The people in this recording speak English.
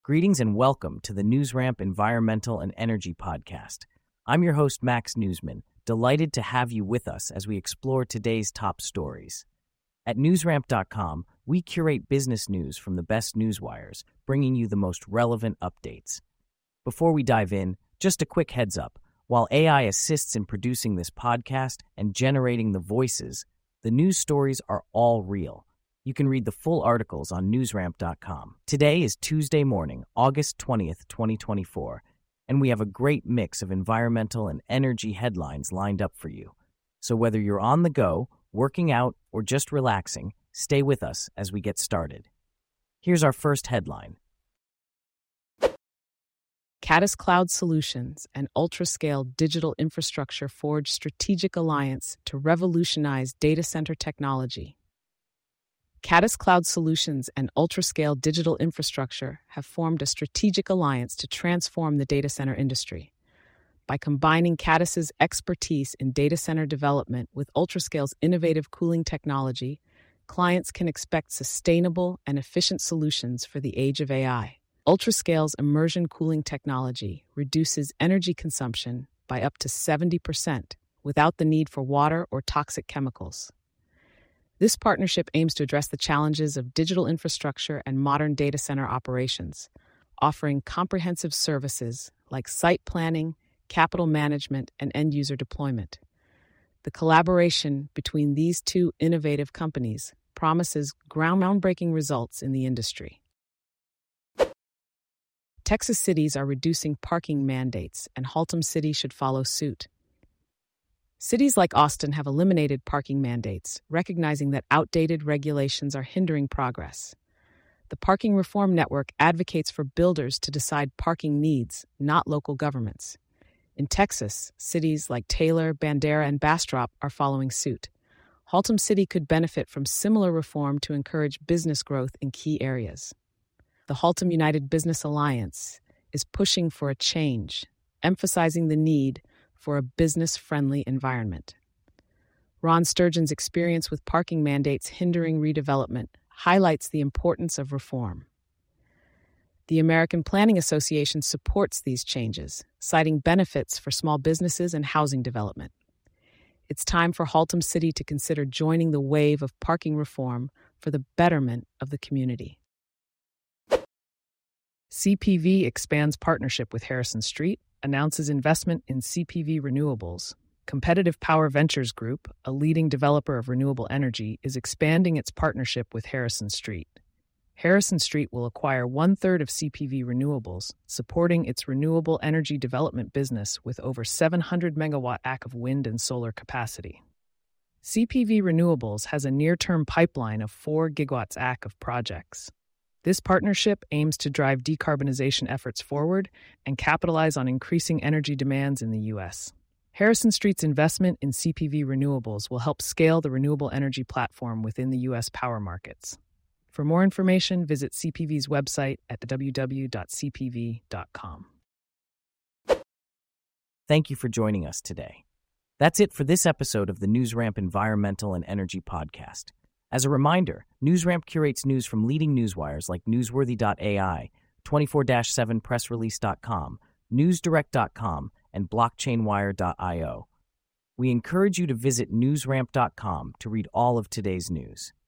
Greetings and welcome to the NewsRamp Environmental and Energy Podcast. I'm your host, Max Newsman, delighted to have you with us as we explore today's top stories. At newsramp.com, we curate business news from the best newswires, bringing you the most relevant updates. Before we dive in, just a quick heads up. While AI assists in producing this podcast and generating the voices, the news stories are all real. You can read the full articles on newsramp.com. Today is Tuesday morning, August 20th, 2024, and we have a great mix of environmental and energy headlines lined up for you. So whether you're on the go, working out, or just relaxing, stay with us as we get started. Here's our first headline. Caddis Cloud Solutions and Ultrascale Digital Infrastructure forge strategic alliance to revolutionize data center technology. Caddis Cloud Solutions and Ultrascale Digital Infrastructure have formed a strategic alliance to transform the data center industry. By combining Caddis's expertise in data center development with Ultrascale's innovative cooling technology, clients can expect sustainable and efficient solutions for the age of AI. Ultrascale's immersion cooling technology reduces energy consumption by up to 70% without the need for water or toxic chemicals. This partnership aims to address the challenges of digital infrastructure and modern data center operations, offering comprehensive services like site planning, capital management, and end-user deployment. The collaboration between these two innovative companies promises groundbreaking results in the industry. Texas cities are reducing parking mandates, and Haltom City should follow suit. Cities like Austin have eliminated parking mandates, recognizing that outdated regulations are hindering progress. The Parking Reform Network advocates for builders to decide parking needs, not local governments. In Texas, cities like Taylor, Bandera, and Bastrop are following suit. Haltom City could benefit from similar reform to encourage business growth in key areas. The Haltom United Business Alliance is pushing for a change, emphasizing the need for a business-friendly environment. Ron Sturgeon's experience with parking mandates hindering redevelopment highlights the importance of reform. The American Planning Association supports these changes, citing benefits for small businesses and housing development. It's time for Haltom City to consider joining the wave of parking reform for the betterment of the community. CPV expands partnership with Harrison Street, announces investment in CPV Renewables. Competitive Power Ventures Group, a leading developer of renewable energy, is expanding its partnership with Harrison Street. Harrison Street will acquire 1/3 of CPV Renewables, supporting its renewable energy development business with over 700 megawatt active wind and solar capacity. CPV Renewables has a near-term pipeline of 4 gigawatts of projects. This partnership aims to drive decarbonization efforts forward and capitalize on increasing energy demands in the U.S. Harrison Street's investment in CPV Renewables will help scale the renewable energy platform within the U.S. power markets. For more information, visit CPV's website at www.cpv.com. Thank you for joining us today. That's it for this episode of the NewsRamp Environmental and Energy Podcast. As a reminder, NewsRamp curates news from leading newswires like Newsworthy.ai, 24/7pressrelease.com, NewsDirect.com, and BlockchainWire.io. We encourage you to visit newsramp.com to read all of today's news.